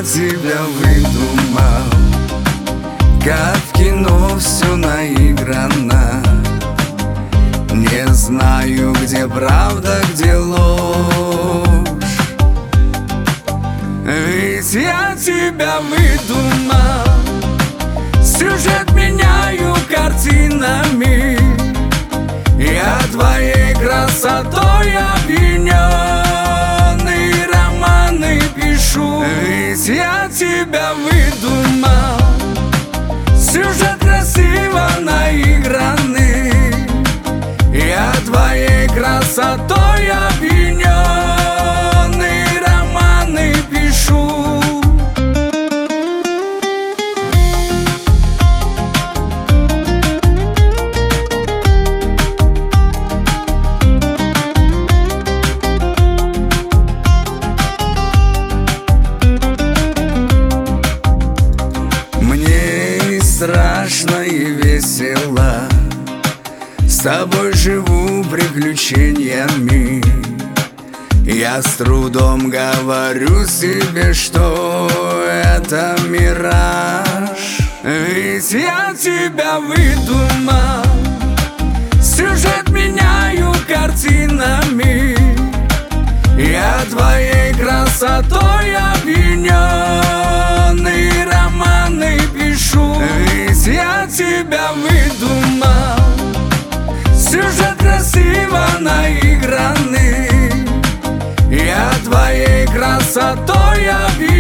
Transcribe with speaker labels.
Speaker 1: тебя выдумал, как в кино все наиграно. Не знаю, где правда, где ложь. Ведь я тебя выдумал, сюжет меняю картинами. Я твоей красотой опьянён, и романы пишу. Ведь я тебя выдумал, сюжет красиво наигранный. Я твоей красотой опьянён, и романы пишу. Мне и страшно, и весело, с тобой живу приключениями. Я с трудом говорю себе, что это мираж. Ведь я тебя выдумал, сюжет меняю картинами. Я твоей красотой опьянён, и романы пишу. Ведь я тебя выдумал, сюжет красиво наигранный. Я твоей красотой опьянён,